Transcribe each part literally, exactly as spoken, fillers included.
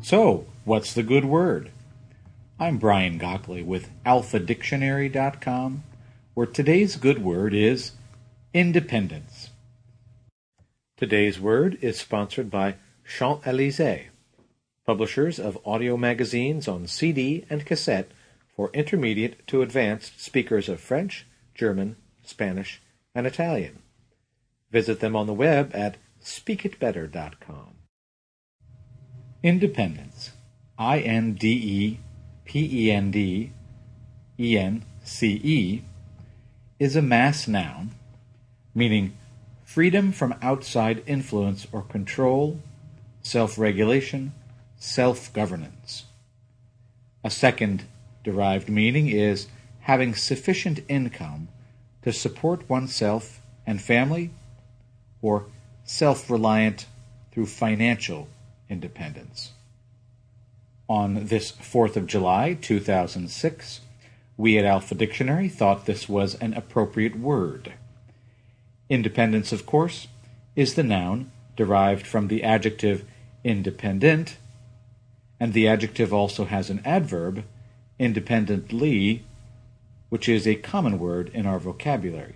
So, what's the good word? I'm Brian Gockley with alpha dictionary dot com, where today's good word is independence. Today's word is sponsored by Champs-Élysées, publishers of audio magazines on C D and cassette for intermediate to advanced speakers of French, German, Spanish, and Italian. Visit them on the web at speak it better dot com. Independence, I N D E P E N D E N C E, is a mass noun, meaning freedom from outside influence or control, self-regulation, self-governance. A second derived meaning is having sufficient income to support oneself and family, or self-reliant through financial independence. On this fourth of July, two thousand six, we at Alpha Dictionary thought this was an appropriate word. Independence, of course, is the noun derived from the adjective independent, and the adjective also has an adverb, independently, which is a common word in our vocabularies.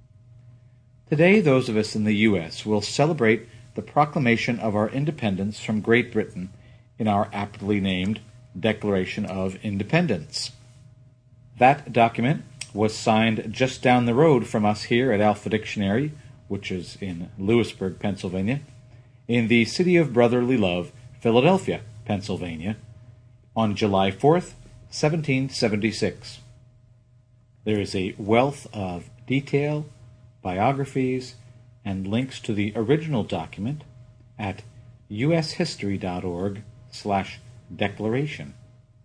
Today, those of us in the U S will celebrate the proclamation of our independence from Great Britain in our aptly named Declaration of Independence. That document was signed just down the road from us here at Alpha Dictionary, which is in Lewisburg, Pennsylvania, in the city of brotherly love, Philadelphia, Pennsylvania, on July fourth, seventeen seventy-six. There is a wealth of detail, biographies, and links to the original document at ushistory.org slash declaration.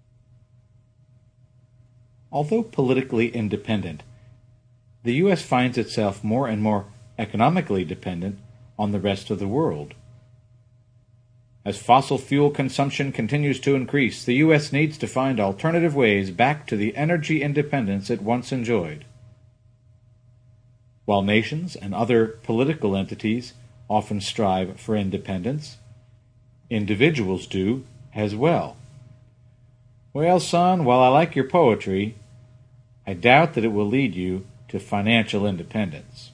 Although politically independent, the U S finds itself more and more economically dependent on the rest of the world. As fossil fuel consumption continues to increase, the U S needs to find alternative ways back to the energy independence it once enjoyed. While nations and other political entities often strive for independence, individuals do as well. Well, son, while I like your poetry, I doubt that it will lead you to financial independence.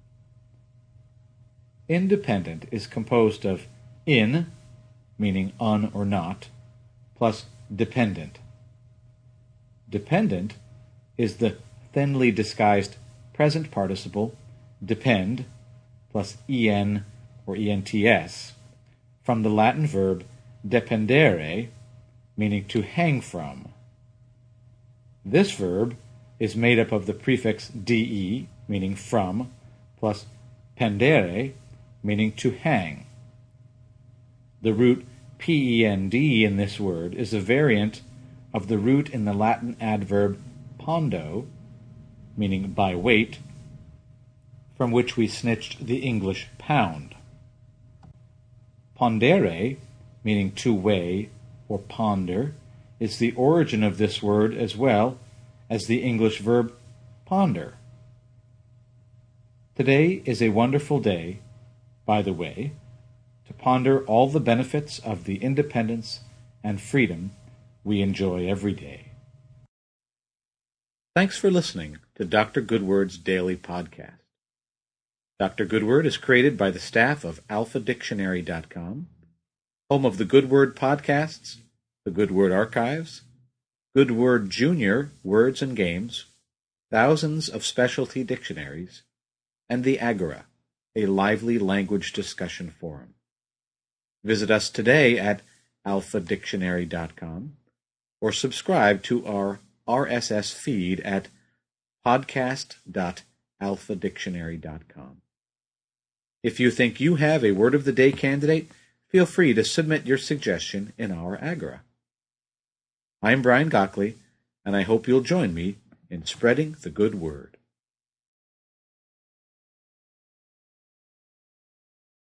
Independent is composed of in, meaning on or not, plus dependent. Dependent is the thinly disguised present participle depend plus en or ents from the Latin verb dependere, meaning to hang from. This verb is made up of the prefix de, meaning from, plus pendere, meaning to hang. The root pend in this word is a variant of the root in the Latin adverb pondo, meaning by weight, from which we snitched the English pound. Pondere, meaning to weigh or ponder, is the origin of this word as well as the English verb ponder. Today is a wonderful day, by the way, to ponder all the benefits of the independence and freedom we enjoy every day. Thanks for listening to Doctor Goodword's Daily Podcast. Doctor Goodword is created by the staff of alpha dictionary dot com, home of the Goodword podcasts, the Goodword archives, Goodword Junior Words and Games, thousands of specialty dictionaries, and the Agora, a lively language discussion forum. Visit us today at alpha dictionary dot com or subscribe to our R S S feed at podcast dot alpha dictionary dot com. If you think you have a Word of the Day candidate, feel free to submit your suggestion in our Agora. I'm Brian Gockley, and I hope you'll join me in spreading the good word.